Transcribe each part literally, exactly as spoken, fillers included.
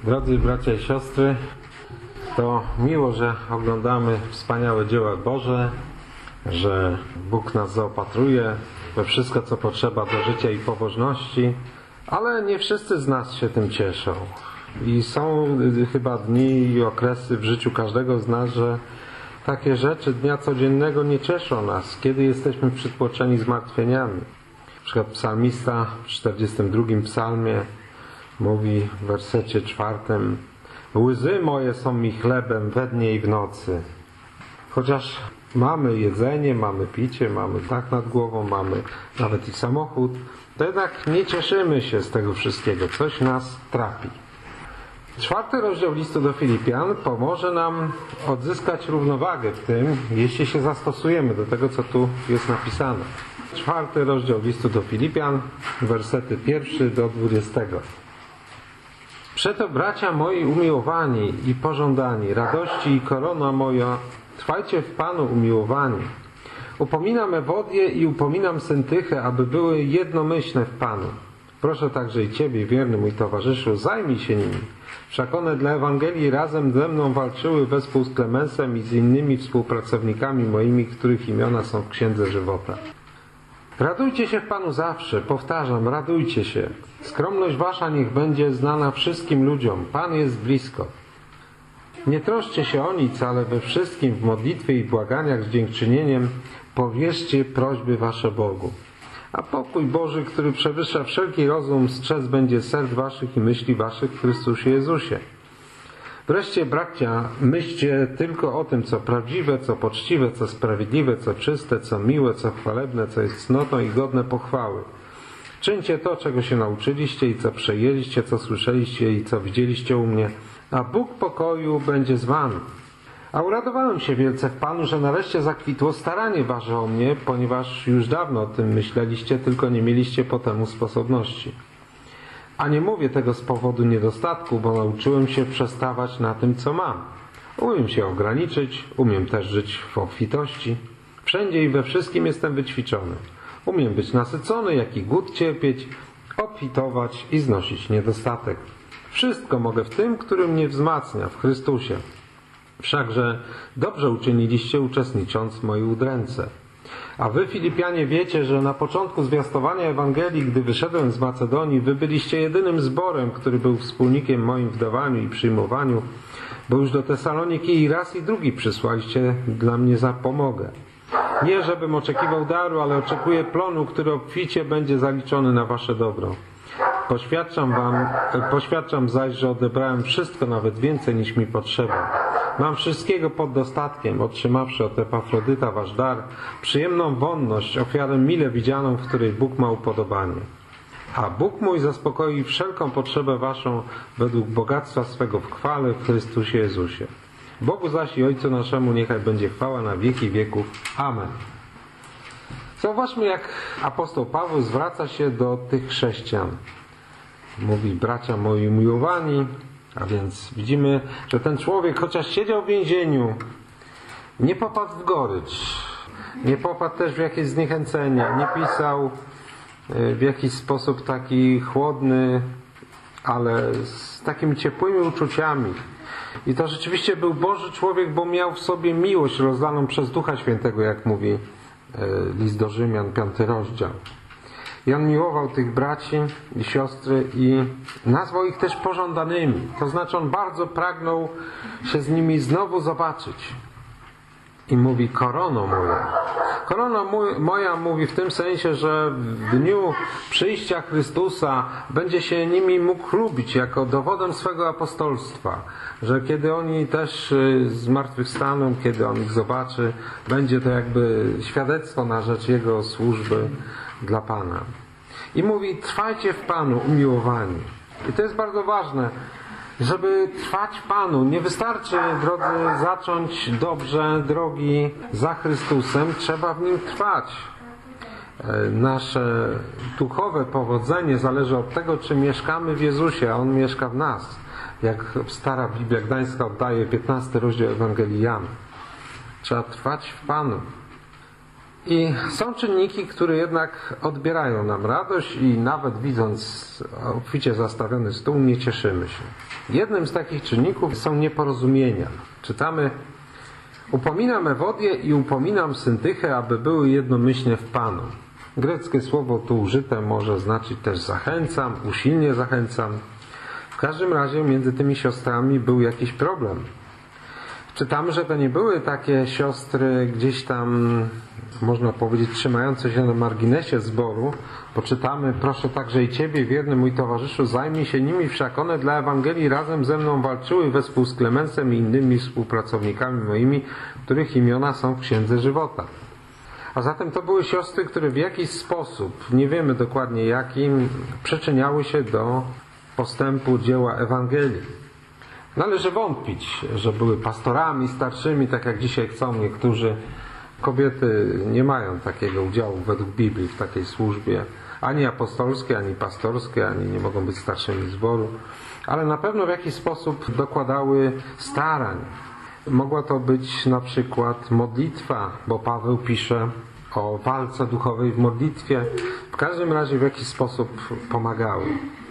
Drodzy bracia i siostry, to miło, że oglądamy wspaniałe dzieła Boże, że Bóg nas zaopatruje we wszystko, co potrzeba do życia i pobożności, ale nie wszyscy z nas się tym cieszą. I są chyba dni i okresy w życiu każdego z nas, że takie rzeczy dnia codziennego nie cieszą nas, kiedy jesteśmy przytłoczeni zmartwieniami. Na przykład psalmista w czterdziestym drugim psalmie mówi w wersecie czwartym: łzy moje są mi chlebem we dnie i w nocy. Chociaż mamy jedzenie, mamy picie, mamy dach nad głową, mamy nawet i samochód, to jednak nie cieszymy się z tego wszystkiego. Coś nas trapi. Czwarty rozdział listu do Filipian pomoże nam odzyskać równowagę w tym, jeśli się zastosujemy do tego, co tu jest napisane. Czwarty rozdział listu do Filipian, wersety pierwszy do dwudziestego. Przeto, bracia moi umiłowani i pożądani, radości i korona moja, trwajcie w Panu umiłowani. Upominam Ewodię i upominam Syntychę, aby były jednomyślne w Panu. Proszę także i Ciebie, wierny mój towarzyszu, zajmij się nimi. Wszak one dla Ewangelii razem ze mną walczyły wespół z Klemensem i z innymi współpracownikami moimi, których imiona są w Księdze Żywota. Radujcie się w Panu zawsze, powtarzam, radujcie się. Skromność wasza niech będzie znana wszystkim ludziom. Pan jest blisko. Nie troszcie się o nic, ale we wszystkim w modlitwie i błaganiach z dziękczynieniem powierzcie prośby wasze Bogu. A pokój Boży, który przewyższa wszelki rozum, strzec będzie serc waszych i myśli waszych w Chrystusie Jezusie. Wreszcie, bracia, myślcie tylko o tym, co prawdziwe, co poczciwe, co sprawiedliwe, co czyste, co miłe, co chwalebne, co jest cnotą i godne pochwały. Czyńcie to, czego się nauczyliście i co przejęliście, co słyszeliście i co widzieliście u mnie, a Bóg pokoju będzie z wami. A uradowałem się wielce w Panu, że nareszcie zakwitło staranie wasze o mnie, ponieważ już dawno o tym myśleliście, tylko nie mieliście po temu sposobności. A nie mówię tego z powodu niedostatku, bo nauczyłem się przestawać na tym, co mam. Umiem się ograniczyć, umiem też żyć w obfitości. Wszędzie i we wszystkim jestem wyćwiczony. Umiem być nasycony, jak i głód cierpieć, obfitować i znosić niedostatek. Wszystko mogę w tym, który mnie wzmacnia, w Chrystusie. Wszakże dobrze uczyniliście, uczestnicząc w mojej udręce. A wy, Filipianie, wiecie, że na początku zwiastowania Ewangelii, gdy wyszedłem z Macedonii, wy byliście jedynym zborem, który był wspólnikiem moim w dawaniu i przyjmowaniu, bo już do Tesaloniki i raz i drugi przysłaliście dla mnie zapomogę. Nie, żebym oczekiwał daru, ale oczekuję plonu, który obficie będzie zaliczony na wasze dobro. Poświadczam wam, poświadczam zaś, że odebrałem wszystko, nawet więcej niż mi potrzeba. Mam wszystkiego pod dostatkiem, otrzymawszy od Epafrodyta wasz dar, przyjemną wonność, ofiarę mile widzianą, w której Bóg ma upodobanie. A Bóg mój zaspokoi wszelką potrzebę waszą według bogactwa swego w chwale w Chrystusie Jezusie. Bogu zaś i Ojcu naszemu niechaj będzie chwała na wieki wieków. Amen. Zauważmy, jak apostoł Paweł zwraca się do tych chrześcijan. Mówi: bracia moi umiłowani. A więc widzimy, że ten człowiek, chociaż siedział w więzieniu, nie popadł w gorycz, nie popadł też w jakieś zniechęcenie, nie pisał w jakiś sposób taki chłodny, ale z takimi ciepłymi uczuciami. I to rzeczywiście był Boży człowiek, bo miał w sobie miłość rozlaną przez Ducha Świętego, jak mówi list do Rzymian, piąty rozdział. I on miłował tych braci i siostry i nazwał ich też pożądanymi. To znaczy on bardzo pragnął się z nimi znowu zobaczyć. I mówi: korono moja. Korona moja mówi w tym sensie, że w dniu przyjścia Chrystusa będzie się nimi mógł chlubić jako dowodem swego apostolstwa. Że kiedy oni też zmartwychwstaną, kiedy on ich zobaczy, będzie to jakby świadectwo na rzecz Jego służby dla Pana. I mówi: trwajcie w Panu umiłowani. I to jest bardzo ważne, żeby trwać w Panu. Nie wystarczy, drodzy, zacząć dobrze drogi za Chrystusem, trzeba w Nim trwać. Nasze duchowe powodzenie zależy od tego, czy mieszkamy w Jezusie, a On mieszka w nas. Jak stara Biblia Gdańska oddaje piętnasty rozdział Ewangelii Jana. Trzeba trwać w Panu. I są czynniki, które jednak odbierają nam radość i nawet widząc obficie zastawiony stół nie cieszymy się. Jednym z takich czynników są nieporozumienia. Czytamy: upominam Ewodię i upominam Syntychę, aby były jednomyślnie w Panu. Greckie słowo tu użyte może znaczyć też zachęcam, usilnie zachęcam. W każdym razie między tymi siostrami był jakiś problem. Czytamy, że to nie były takie siostry gdzieś tam, można powiedzieć, trzymające się na marginesie zboru, bo czytamy: proszę także i Ciebie, wierny mój towarzyszu, zajmij się nimi, wszak one dla Ewangelii razem ze mną walczyły wespół z Klemensem i innymi współpracownikami moimi, których imiona są w Księdze Żywota. A zatem to były siostry, które w jakiś sposób, nie wiemy dokładnie jakim, przyczyniały się do postępu dzieła Ewangelii. Należy wątpić, że były pastorami starszymi, tak jak dzisiaj chcą niektórzy. Kobiety nie mają takiego udziału według Biblii w takiej służbie, ani apostolskiej, ani pastorskiej, ani nie mogą być starszymi zboru, ale na pewno w jakiś sposób dokładały starań. Mogła to być na przykład modlitwa, bo Paweł pisze o walce duchowej w modlitwie. W każdym razie w jakiś sposób pomagały.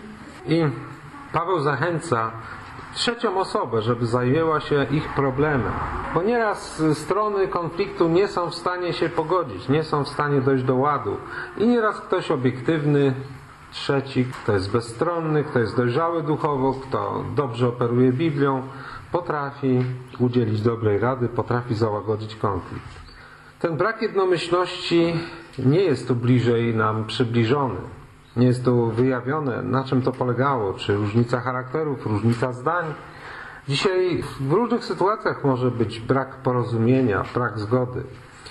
I Paweł zachęca trzecią osobę, żeby zajęła się ich problemem. Bo nieraz strony konfliktu nie są w stanie się pogodzić, nie są w stanie dojść do ładu. I nieraz ktoś obiektywny, trzeci, kto jest bezstronny, kto jest dojrzały duchowo, kto dobrze operuje Biblią, potrafi udzielić dobrej rady, potrafi załagodzić konflikt. Ten brak jednomyślności nie jest tu bliżej nam przybliżony. Nie jest tu wyjawione, na czym to polegało, czy różnica charakterów, różnica zdań. Dzisiaj w różnych sytuacjach może być brak porozumienia, brak zgody.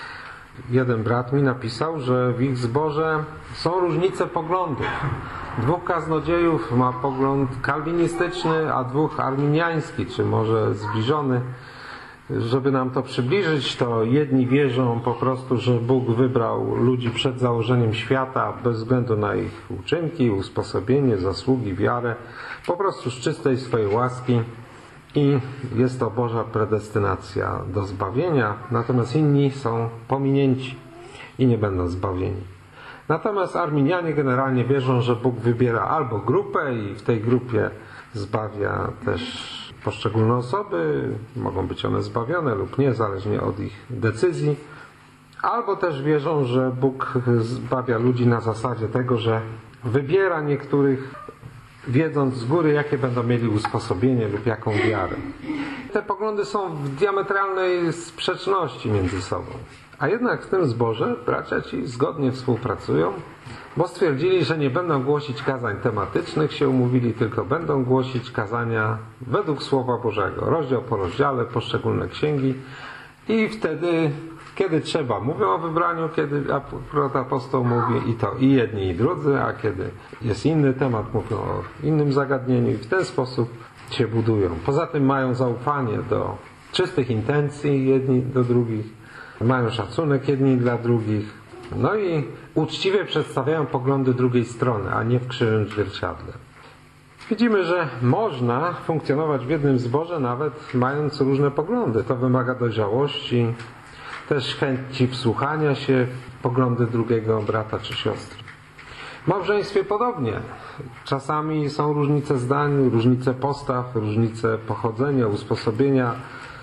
Jeden brat mi napisał, że w ich zborze są różnice poglądów. Dwóch kaznodziejów ma pogląd kalwinistyczny, a dwóch arminiański, czy może zbliżony. Żeby nam to przybliżyć, to jedni wierzą po prostu, że Bóg wybrał ludzi przed założeniem świata bez względu na ich uczynki, usposobienie, zasługi, wiarę, po prostu z czystej swojej łaski i jest to Boża predestynacja do zbawienia, natomiast inni są pominięci i nie będą zbawieni. Natomiast arminianie generalnie wierzą, że Bóg wybiera albo grupę i w tej grupie zbawia też poszczególne osoby, mogą być one zbawione lub nie, zależnie od ich decyzji, albo też wierzą, że Bóg zbawia ludzi na zasadzie tego, że wybiera niektórych, wiedząc z góry, jakie będą mieli usposobienie lub jaką wiarę. Te poglądy są w diametralnej sprzeczności między sobą. A jednak w tym zborze bracia ci zgodnie współpracują, bo stwierdzili, że nie będą głosić kazań tematycznych, się umówili, tylko będą głosić kazania według Słowa Bożego, rozdział po rozdziale, poszczególne księgi i wtedy, kiedy trzeba, mówią o wybraniu, kiedy apostoł mówi i to i jedni i drudzy, a kiedy jest inny temat, mówią o innym zagadnieniu i w ten sposób się budują. Poza tym mają zaufanie do czystych intencji jedni do drugich, mają szacunek jedni dla drugich, no i uczciwie przedstawiają poglądy drugiej strony, a nie w krzywym zwierciadle. Widzimy, że można funkcjonować w jednym zborze, nawet mając różne poglądy. To wymaga dojrzałości, też chęci wsłuchania się w poglądy drugiego brata czy siostry. W małżeństwie podobnie. Czasami są różnice zdań, różnice postaw, różnice pochodzenia, usposobienia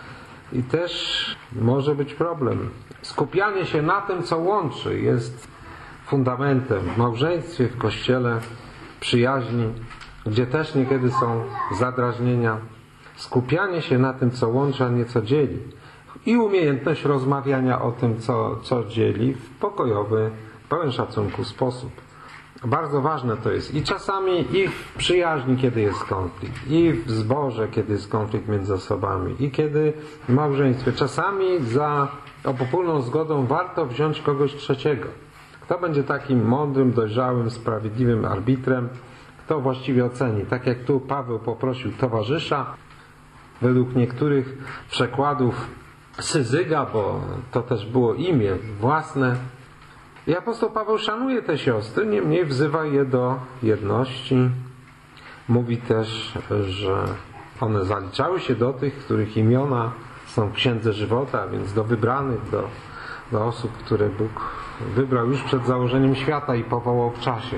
i też może być problem. Skupianie się na tym, co łączy, jest fundamentem w małżeństwie, w kościele, przyjaźni, gdzie też niekiedy są zadrażnienia. Skupianie się na tym, co łączy, a nie co dzieli. I umiejętność rozmawiania o tym, co, co dzieli w pokojowy, pełen szacunku sposób. Bardzo ważne to jest. I czasami i w przyjaźni, kiedy jest konflikt, i w zborze, kiedy jest konflikt między osobami, i kiedy w małżeństwie. Czasami za obopólną zgodą warto wziąć kogoś trzeciego. Kto będzie takim mądrym, dojrzałym, sprawiedliwym arbitrem, kto właściwie oceni. Tak jak tu Paweł poprosił towarzysza, według niektórych przekładów Syzyga, bo to też było imię własne. I apostoł Paweł szanuje te siostry, niemniej wzywa je do jedności. Mówi też, że one zaliczały się do tych, których imiona są w Księdze Żywota, więc do wybranych, do do osób, które Bóg wybrał już przed założeniem świata i powołał w czasie.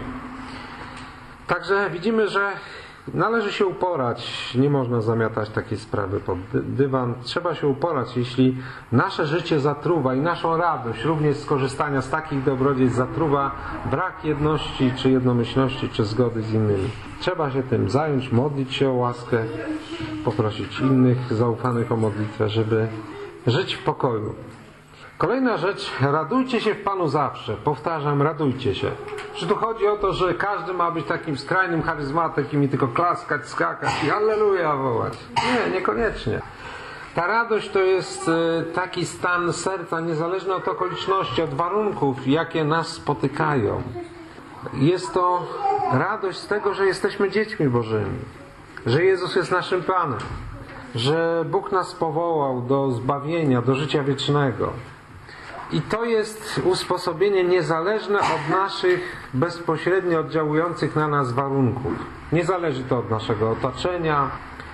Także widzimy, że należy się uporać. Nie można zamiatać takiej sprawy pod dywan. Trzeba się uporać, jeśli nasze życie zatruwa i naszą radość również z korzystania z takich dobrodziejstw zatruwa brak jedności, czy jednomyślności, czy zgody z innymi. Trzeba się tym zająć, modlić się o łaskę, poprosić innych zaufanych o modlitwę, żeby żyć w pokoju. Kolejna rzecz, radujcie się w Panu zawsze. Powtarzam, radujcie się. Czy tu chodzi o to, że każdy ma być takim skrajnym charyzmatykiem i tylko klaskać, skakać i halleluja wołać? Nie, niekoniecznie. Ta radość to jest taki stan serca niezależny od okoliczności, od warunków, jakie nas spotykają. Jest to radość z tego, że jesteśmy dziećmi Bożymi, że Jezus jest naszym Panem, że Bóg nas powołał do zbawienia, do życia wiecznego. I to jest usposobienie niezależne od naszych bezpośrednio oddziałujących na nas warunków. Nie zależy to od naszego otoczenia.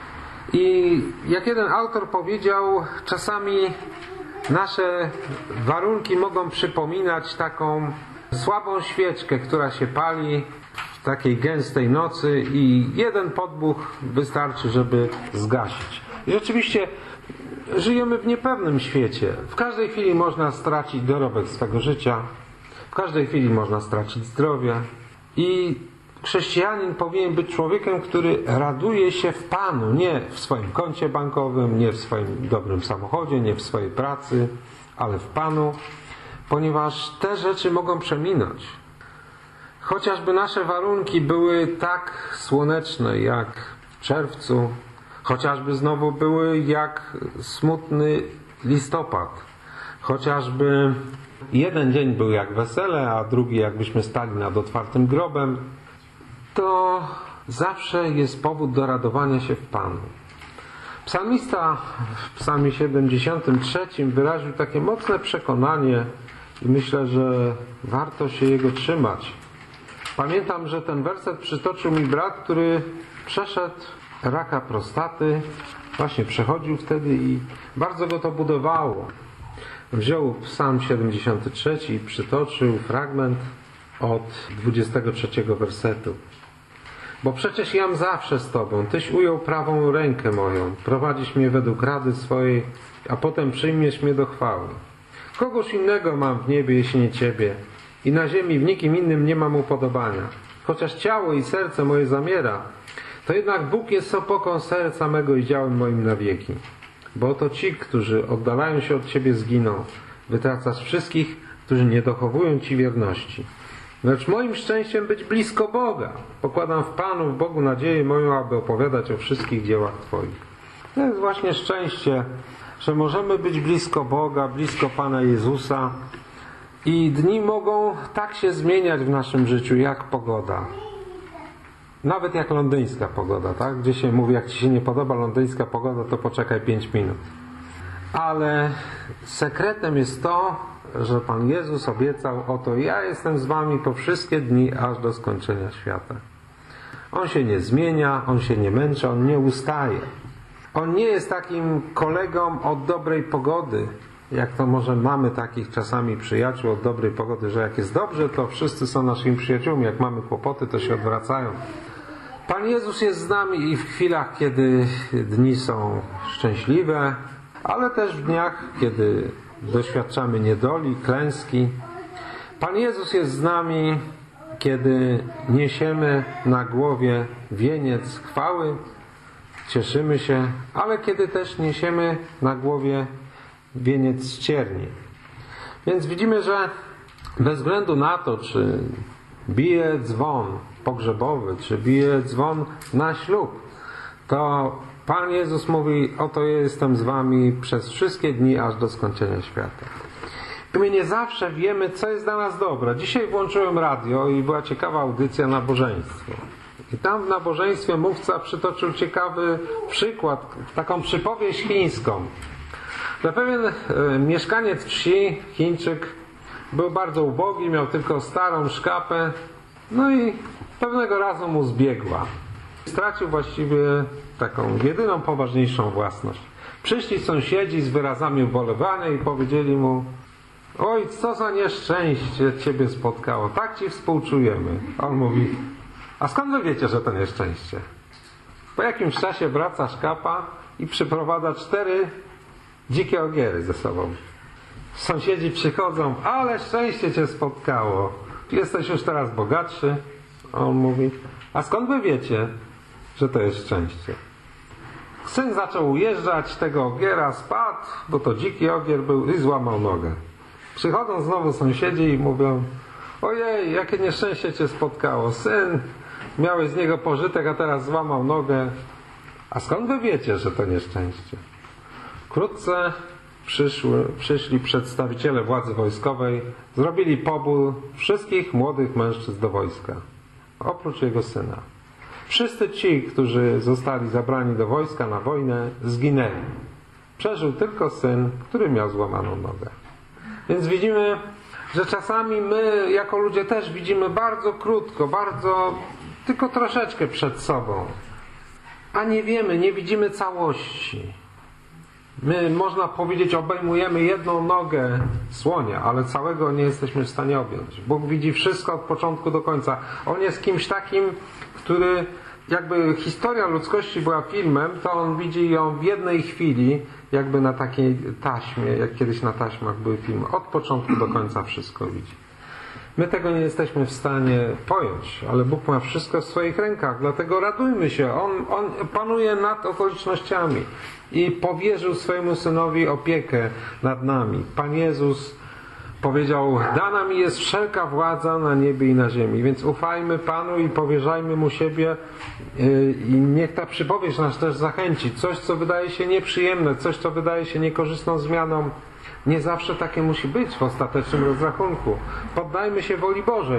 I jak jeden autor powiedział, czasami nasze warunki mogą przypominać taką słabą świeczkę, która się pali w takiej gęstej nocy i jeden podmuch wystarczy, żeby zgasić. I rzeczywiście żyjemy w niepewnym świecie. W każdej chwili można stracić dorobek swego życia. W każdej chwili można stracić zdrowie. I chrześcijanin powinien być człowiekiem, który raduje się w Panu. Nie w swoim koncie bankowym, nie w swoim dobrym samochodzie, nie w swojej pracy, ale w Panu. Ponieważ te rzeczy mogą przeminąć. Chociażby nasze warunki były tak słoneczne jak w czerwcu, chociażby znowu były jak smutny listopad. Chociażby jeden dzień był jak wesele, a drugi jakbyśmy stali nad otwartym grobem, to zawsze jest powód do radowania się w Panu. Psalmista w psalmie siedemdziesiątym trzecim wyraził takie mocne przekonanie i myślę, że warto się jego trzymać. Pamiętam, że ten werset przytoczył mi brat, który przeszedł raka prostaty, właśnie przechodził wtedy i bardzo go to budowało. Wziął psalm siedemdziesiąty trzeci i przytoczył fragment od dwudziestego trzeciego wersetu. Bo przecież jam zawsze z Tobą, Tyś ujął prawą rękę moją, prowadzisz mnie według rady swojej, a potem przyjmiesz mnie do chwały. Kogoż innego mam w niebie, jeśli nie Ciebie, i na ziemi w nikim innym nie mam upodobania. Chociaż ciało i serce moje zamiera, to jednak Bóg jest opoką serca mego i działem moim na wieki. Bo oto ci, którzy oddalają się od Ciebie, zginą. Wytracasz wszystkich, którzy nie dochowują Ci wierności. Lecz moim szczęściem być blisko Boga. Pokładam w Panu, w Bogu nadzieję moją, aby opowiadać o wszystkich dziełach Twoich. To jest właśnie szczęście, że możemy być blisko Boga, blisko Pana Jezusa i dni mogą tak się zmieniać w naszym życiu, jak pogoda. Nawet jak londyńska pogoda, tak? Gdzie się mówi, jak Ci się nie podoba londyńska pogoda, to poczekaj pięć minut. Ale sekretem jest to, że Pan Jezus obiecał, oto ja jestem z Wami po wszystkie dni, aż do skończenia świata. On się nie zmienia, On się nie męczy, On nie ustaje. On nie jest takim kolegą od dobrej pogody, jak to może mamy takich czasami przyjaciół od dobrej pogody, że jak jest dobrze, to wszyscy są naszymi przyjaciółmi, jak mamy kłopoty, to się odwracają. Pan Jezus jest z nami i w chwilach, kiedy dni są szczęśliwe, ale też w dniach, kiedy doświadczamy niedoli, klęski. Pan Jezus jest z nami, kiedy niesiemy na głowie wieniec chwały, cieszymy się, ale kiedy też niesiemy na głowie wieniec cierni. Więc widzimy, że bez względu na to, czy bije dzwon pogrzebowy, czy bije dzwon na ślub, to Pan Jezus mówi, oto ja jestem z Wami przez wszystkie dni, aż do skończenia świata. I my nie zawsze wiemy, co jest dla nas dobre. Dzisiaj włączyłem radio i była ciekawa audycja nabożeństwo. I tam w nabożeństwie mówca przytoczył ciekawy przykład, taką przypowieść chińską. Że pewien e, mieszkaniec wsi, Chińczyk, był bardzo ubogi, miał tylko starą szkapę, no i pewnego razu mu zbiegła. Stracił właściwie taką jedyną poważniejszą własność. Przyszli sąsiedzi z wyrazami ubolewania i powiedzieli mu, oj, co za nieszczęście ciebie spotkało, tak ci współczujemy. A on mówi, a skąd wy wiecie, że to nieszczęście? Po jakimś czasie wraca szkapa i przyprowadza cztery dzikie ogiery ze sobą. Sąsiedzi przychodzą, ale szczęście cię spotkało. Jesteś już teraz bogatszy. A on mówi, a skąd wy wiecie, że to jest szczęście? Syn zaczął ujeżdżać, tego ogiera spadł, bo to dziki ogier był i złamał nogę. Przychodzą znowu sąsiedzi i mówią, ojej, jakie nieszczęście cię spotkało. Syn, miałeś z niego pożytek, a teraz złamał nogę. A skąd wy wiecie, że to nieszczęście? Wkrótce przyszły, przyszli przedstawiciele władzy wojskowej, zrobili pobór wszystkich młodych mężczyzn do wojska, oprócz jego syna. Wszyscy ci, którzy zostali zabrani do wojska na wojnę, zginęli. Przeżył tylko syn, który miał złamaną nogę. Więc widzimy, że czasami my jako ludzie też widzimy bardzo krótko, bardzo tylko troszeczkę przed sobą. A nie wiemy, nie widzimy całości. My, można powiedzieć, obejmujemy jedną nogę słonia, ale całego nie jesteśmy w stanie objąć. Bóg widzi wszystko od początku do końca. On jest kimś takim, który, jakby historia ludzkości była filmem, to on widzi ją w jednej chwili, jakby na takiej taśmie, jak kiedyś na taśmach były filmy. Od początku do końca wszystko widzi. My tego nie jesteśmy w stanie pojąć, ale Bóg ma wszystko w swoich rękach, dlatego radujmy się. On, on panuje nad okolicznościami i powierzył swojemu Synowi opiekę nad nami. Pan Jezus powiedział, dana mi jest wszelka władza na niebie i na ziemi, więc ufajmy Panu i powierzajmy Mu siebie i niech ta przypowieść nas też zachęci. Coś, co wydaje się nieprzyjemne, coś, co wydaje się niekorzystną zmianą, nie zawsze takie musi być w ostatecznym rozrachunku. Poddajmy się woli Bożej.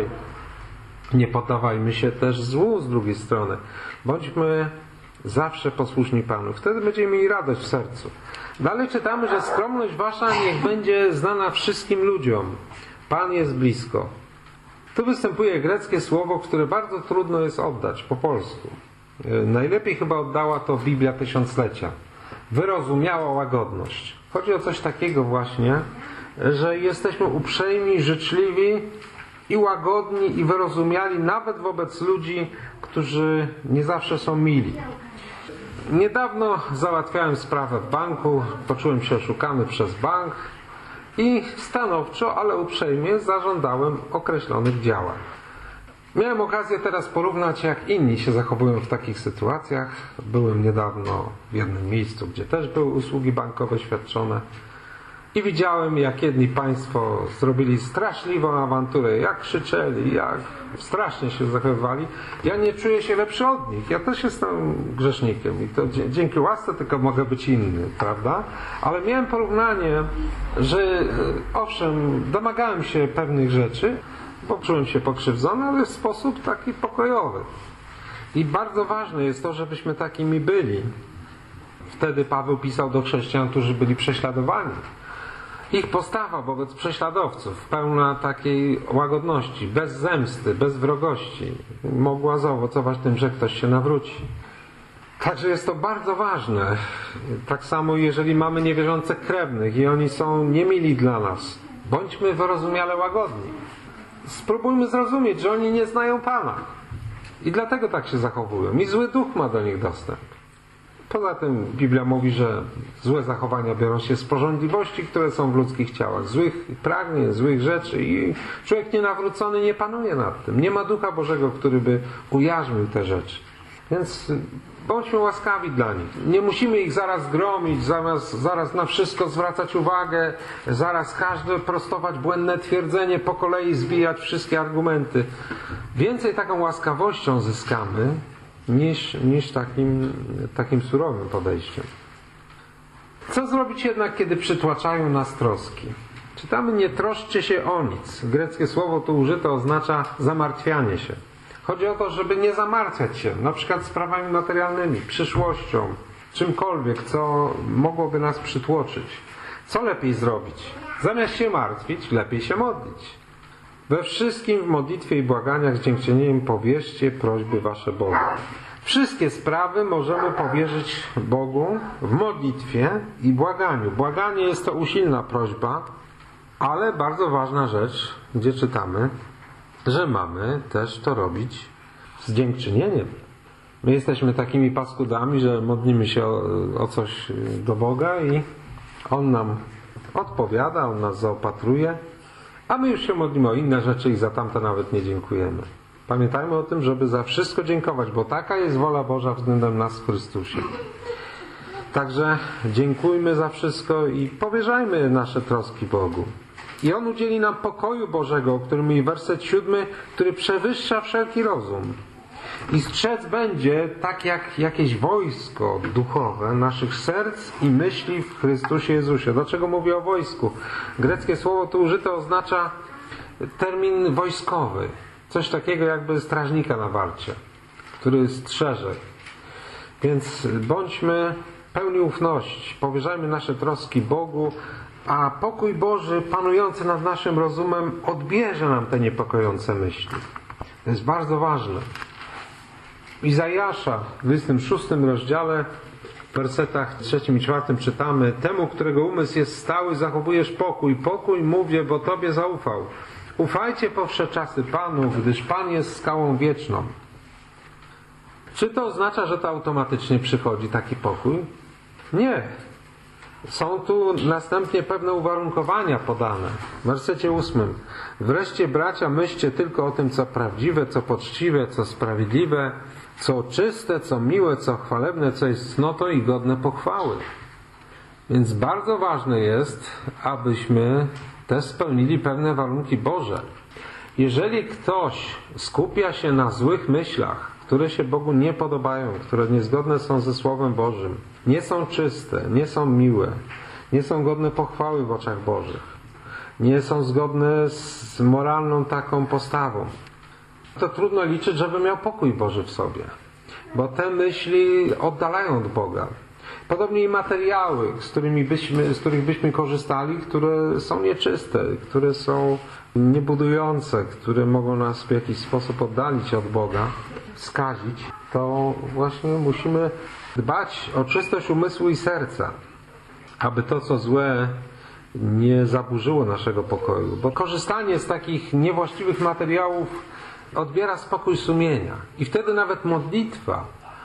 Nie poddawajmy się też złu z drugiej strony. Bądźmy zawsze posłuszni Panu. Wtedy będziemy mieli radość w sercu. Dalej czytamy, że skromność wasza niech będzie znana wszystkim ludziom. Pan jest blisko. Tu występuje greckie słowo, które bardzo trudno jest oddać po polsku. Najlepiej chyba oddała to Biblia Tysiąclecia. Wyrozumiała łagodność. Chodzi o coś takiego właśnie, że jesteśmy uprzejmi, życzliwi i łagodni i wyrozumiali nawet wobec ludzi, którzy nie zawsze są mili. Niedawno załatwiałem sprawę w banku, poczułem się oszukany przez bank i stanowczo, ale uprzejmie zażądałem określonych działań. Miałem okazję teraz porównać, jak inni się zachowują w takich sytuacjach. Byłem niedawno w jednym miejscu, gdzie też były usługi bankowe świadczone i widziałem, jak jedni państwo zrobili straszliwą awanturę, jak krzyczeli, jak strasznie się zachowywali. Ja nie czuję się lepszy od nich. Ja też jestem grzesznikiem i to dzięki łasce tylko mogę być inny, prawda? Ale miałem porównanie, że owszem, domagałem się pewnych rzeczy, bo czułem się pokrzywdzony, ale w sposób taki pokojowy. I bardzo ważne jest to, żebyśmy takimi byli. Wtedy Paweł pisał do chrześcijan, którzy byli prześladowani. Ich postawa wobec prześladowców, pełna takiej łagodności, bez zemsty, bez wrogości, mogła zaowocować tym, że ktoś się nawróci. Także jest to bardzo ważne. Tak samo jeżeli mamy niewierzących krewnych i oni są niemili dla nas, bądźmy wyrozumiale łagodni. Spróbujmy zrozumieć, że oni nie znają Pana. I dlatego tak się zachowują. I zły duch ma do nich dostęp. Poza tym Biblia mówi, że złe zachowania biorą się z pożądliwości, które są w ludzkich ciałach. Złych pragnień, złych rzeczy. I człowiek nienawrócony nie panuje nad tym. Nie ma Ducha Bożego, który by ujarzmił te rzeczy. Więc bądźmy łaskawi dla nich. Nie musimy ich zaraz gromić, zaraz, zaraz na wszystko zwracać uwagę, zaraz każde prostować błędne twierdzenie, po kolei zbijać wszystkie argumenty. Więcej taką łaskawością zyskamy, niż, niż takim, takim surowym podejściem. Co zrobić jednak, kiedy przytłaczają nas troski? Czytamy, nie troszczcie się o nic. Greckie słowo tu użyte oznacza zamartwianie się. Chodzi o to, żeby nie zamartwiać się, na przykład sprawami materialnymi, przyszłością, czymkolwiek, co mogłoby nas przytłoczyć. Co lepiej zrobić? Zamiast się martwić, lepiej się modlić. We wszystkim w modlitwie i błaganiach z dziękczynieniem powierzcie prośby wasze Bogu. Wszystkie sprawy możemy powierzyć Bogu w modlitwie i błaganiu. Błaganie jest to usilna prośba, Ale bardzo ważna rzecz, gdzie czytamy, że mamy też to robić z dziękczynieniem. My jesteśmy takimi paskudami, że modlimy się o, o coś do Boga i On nam odpowiada, On nas zaopatruje, a my już się modlimy o inne rzeczy i za tamte nawet nie dziękujemy. Pamiętajmy o tym, żeby za wszystko dziękować, bo taka jest wola Boża względem nas w Chrystusie. Także dziękujmy za wszystko i powierzajmy nasze troski Bogu. I On udzieli nam pokoju Bożego, o którym mówi werset siódmy, który przewyższa wszelki rozum. I strzec będzie, tak jak jakieś wojsko duchowe naszych serc i myśli w Chrystusie Jezusie. Dlaczego mówię o wojsku? Greckie słowo tu użyte oznacza termin wojskowy. Coś takiego jakby strażnika na warcie, który strzeże. Więc bądźmy pełni ufności, powierzajmy nasze troski Bogu, a pokój Boży panujący nad naszym rozumem odbierze nam te niepokojące myśli. To jest bardzo ważne. W Izajasza w dwudziestym szóstym rozdziale w wersetach trzecim i czwartym czytamy: Temu, którego umysł jest stały, zachowujesz pokój. Pokój mówię, bo Tobie zaufał. Ufajcie po wsze czasy Panu, gdyż Pan jest skałą wieczną. Czy to oznacza, że to automatycznie przychodzi taki pokój? Nie. Są tu następnie pewne uwarunkowania podane. W wersecie ósmym. Wreszcie, bracia, myślcie tylko o tym, co prawdziwe, co poczciwe, co sprawiedliwe, co czyste, co miłe, co chwalebne, co jest cnotą i godne pochwały. Więc bardzo ważne jest, abyśmy też spełnili pewne warunki Boże. Jeżeli ktoś skupia się na złych myślach, które się Bogu nie podobają, które niezgodne są ze Słowem Bożym, nie są czyste, nie są miłe, nie są godne pochwały w oczach Bożych, nie są zgodne z moralną taką postawą, to trudno liczyć, żeby miał pokój Boży w sobie. Bo te myśli oddalają od Boga. Podobnie i materiały, z, którymi byśmy, z których byśmy korzystali, które są nieczyste, które są niebudujące, które mogą nas w jakiś sposób oddalić od Boga, skazić, to właśnie musimy dbać o czystość umysłu i serca, aby to, co złe, nie zaburzyło naszego pokoju. Bo korzystanie z takich niewłaściwych materiałów odbiera spokój sumienia. I wtedy nawet modlitwa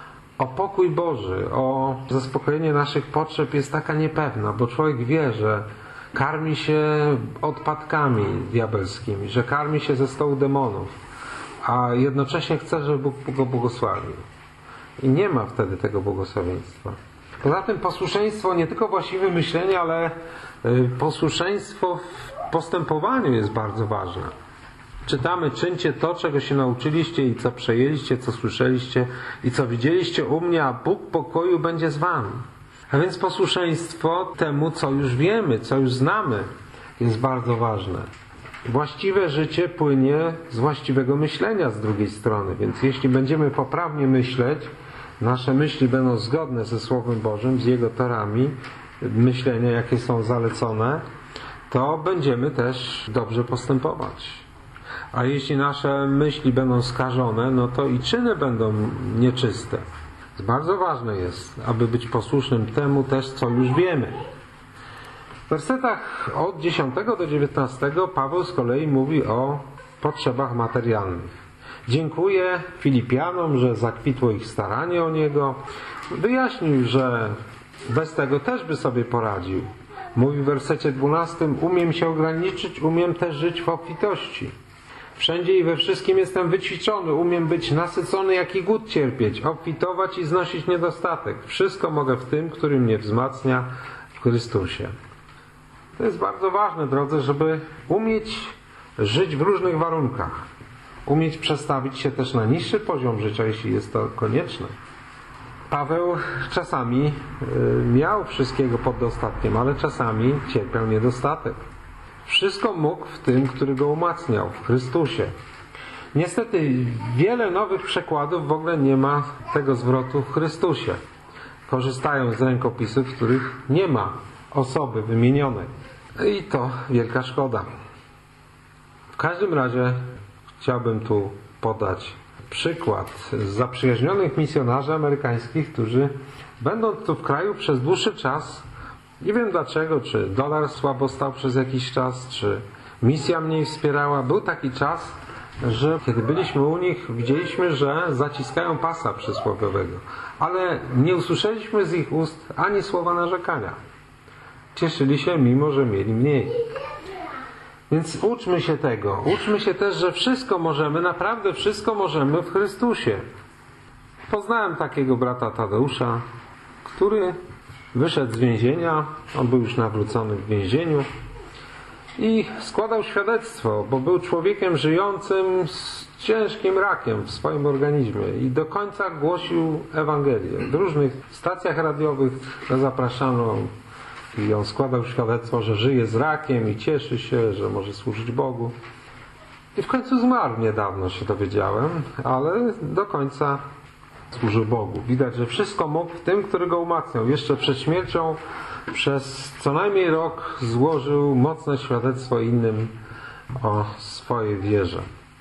o pokój Boży, o zaspokojenie naszych potrzeb jest taka niepewna, bo człowiek wie, że karmi się odpadkami diabelskimi, że karmi się ze stołu demonów, a jednocześnie chce, żeby Bóg go błogosławił. I nie ma wtedy tego błogosławieństwa. Poza tym posłuszeństwo, nie tylko właściwe myślenie, ale posłuszeństwo w postępowaniu jest bardzo ważne. Czytamy: czyńcie to, czego się nauczyliście i co przejęliście, co słyszeliście i co widzieliście u mnie, a Bóg pokoju będzie z wami. A więc posłuszeństwo temu, co już wiemy, co już znamy, jest bardzo ważne. Właściwe życie płynie z właściwego myślenia z drugiej strony, więc jeśli będziemy poprawnie myśleć, nasze myśli będą zgodne ze Słowem Bożym, z Jego torami myślenia, jakie są zalecone, to będziemy też dobrze postępować. A jeśli nasze myśli będą skażone, no to i czyny będą nieczyste. Więc bardzo ważne jest, aby być posłusznym temu też, co już wiemy. W wersetach od dziesiątego do dziewiętnastego Paweł z kolei mówi o potrzebach materialnych. Dziękuję Filipianom, że zakwitło ich staranie o Niego. Wyjaśnił, że bez tego też by sobie poradził. Mówi w wersecie dwunastym: umiem się ograniczyć, umiem też żyć w obfitości. Wszędzie i we wszystkim jestem wyćwiczony, umiem być nasycony, jak i głód cierpieć, obfitować i znosić niedostatek. Wszystko mogę w tym, który mnie wzmacnia w Chrystusie. To jest bardzo ważne, drodzy, żeby umieć żyć w różnych warunkach. Umieć przestawić się też na niższy poziom życia, jeśli jest to konieczne. Paweł czasami miał wszystkiego pod dostatkiem, ale czasami cierpiał niedostatek. Wszystko mógł w tym, który go umacniał, w Chrystusie. Niestety wiele nowych przekładów w ogóle nie ma tego zwrotu w Chrystusie. Korzystają z rękopisów, w których nie ma osoby wymienionej. I to wielka szkoda. W każdym razie chciałbym tu podać przykład zaprzyjaźnionych misjonarzy amerykańskich, którzy będąc tu w kraju przez dłuższy czas Nie wiem dlaczego, czy dolar słabo stał przez jakiś czas, czy misja mniej wspierała. Był taki czas, że kiedy byliśmy u nich, widzieliśmy, że zaciskają pasa przysłowiowego. Ale nie usłyszeliśmy z ich ust ani słowa narzekania. Cieszyli się, mimo że mieli mniej. Więc uczmy się tego. Uczmy się też, że wszystko możemy, naprawdę wszystko możemy w Chrystusie. Poznałem takiego brata Tadeusza, który wyszedł z więzienia. On był już nawrócony w więzieniu. I składał świadectwo, bo był człowiekiem żyjącym z ciężkim rakiem w swoim organizmie i do końca głosił Ewangelię. W różnych stacjach radiowych go zapraszano i on składał świadectwo, że żyje z rakiem i cieszy się, że może służyć Bogu. I w końcu zmarł niedawno, się dowiedziałem, ale do końca służył Bogu. Widać, że wszystko mógł w tym, który go umacniał. Jeszcze przed śmiercią przez co najmniej rok złożył mocne świadectwo innym o swojej wierze.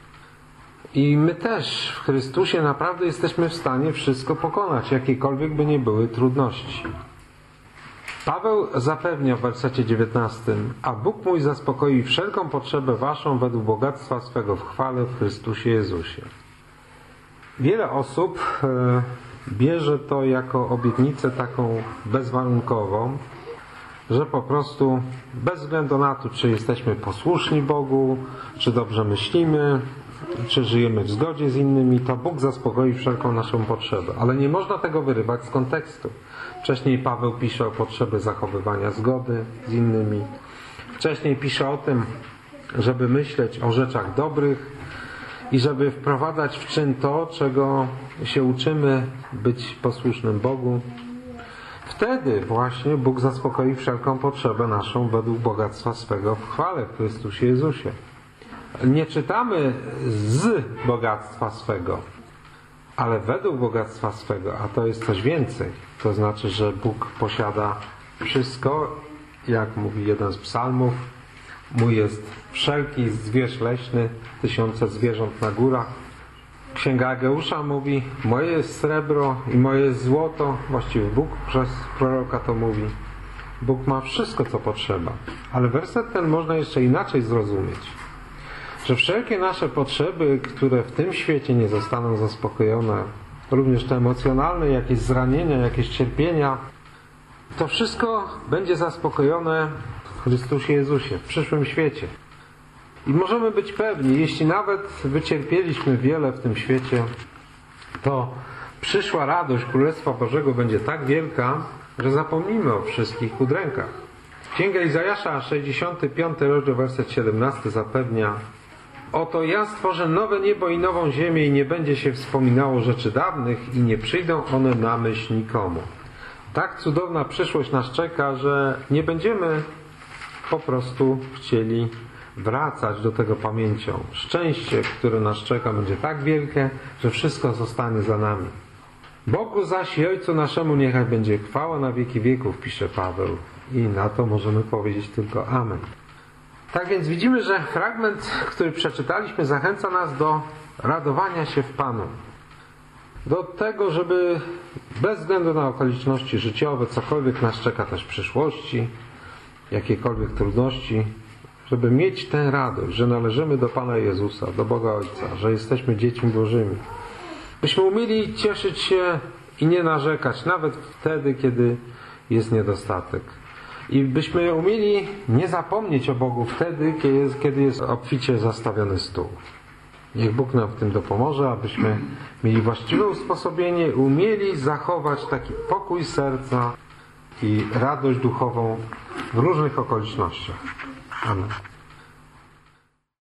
I my też w Chrystusie naprawdę jesteśmy w stanie wszystko pokonać, jakiekolwiek by nie były trudności. Paweł zapewnia w wersecie dziewiętnastym: a Bóg mój zaspokoi wszelką potrzebę waszą według bogactwa swego w chwale w Chrystusie Jezusie. Wiele osób e, bierze to jako obietnicę taką bezwarunkową, że po prostu bez względu na to, czy jesteśmy posłuszni Bogu, czy dobrze myślimy, czy żyjemy w zgodzie z innymi, to Bóg zaspokoi wszelką naszą potrzebę. Ale nie można tego wyrywać z kontekstu. Wcześniej Paweł pisze o potrzebie zachowywania zgody z innymi. Wcześniej pisze o tym, żeby myśleć o rzeczach dobrych i żeby wprowadzać w czyn to, czego się uczymy, być posłusznym Bogu. Wtedy właśnie Bóg zaspokoi wszelką potrzebę naszą według bogactwa swego w chwale w Chrystusie Jezusie. Nie czytamy z bogactwa swego, ale według bogactwa swego, a to jest coś więcej. To znaczy, że Bóg posiada wszystko, jak mówi jeden z psalmów. Mój jest wszelki zwierz leśny, tysiące zwierząt na górach. Księga Ageusza mówi: moje jest srebro i moje jest złoto. Właściwie Bóg przez proroka to mówi. Bóg ma wszystko, co potrzeba. Ale werset ten można jeszcze inaczej zrozumieć. Że wszelkie nasze potrzeby, które w tym świecie nie zostaną zaspokojone, również te emocjonalne, jakieś zranienia, jakieś cierpienia, to wszystko będzie zaspokojone w Chrystusie Jezusie, w przyszłym świecie. I możemy być pewni, jeśli nawet wycierpieliśmy wiele w tym świecie, to przyszła radość Królestwa Bożego będzie tak wielka, że zapomnimy o wszystkich udrękach. Księga Izajasza, sześćdziesiąty piąty rozdział, werset siedemnasty zapewnia: oto ja stworzę nowe niebo i nową ziemię i nie będzie się wspominało rzeczy dawnych i nie przyjdą one na myśl nikomu. Tak cudowna przyszłość nas czeka, że nie będziemy po prostu chcieli wracać do tego pamięcią. Szczęście, które nas czeka, będzie tak wielkie, że wszystko zostanie za nami. Bogu zaś i Ojcu naszemu niechaj będzie chwała na wieki wieków, pisze Paweł. I na to możemy powiedzieć tylko amen. Tak więc widzimy, że fragment, który przeczytaliśmy, zachęca nas do radowania się w Panu. Do tego, żeby bez względu na okoliczności życiowe, cokolwiek nas czeka też w przyszłości, jakiekolwiek trudności, żeby mieć tę radość, że należymy do Pana Jezusa, do Boga Ojca, że jesteśmy dziećmi Bożymi. Byśmy umieli cieszyć się i nie narzekać, nawet wtedy, kiedy jest niedostatek. I byśmy umieli nie zapomnieć o Bogu wtedy, kiedy jest, kiedy jest obficie zastawiony stół. Niech Bóg nam w tym dopomoże, abyśmy mieli właściwe usposobienie, umieli zachować taki pokój serca i radość duchową w różnych okolicznościach. Amen.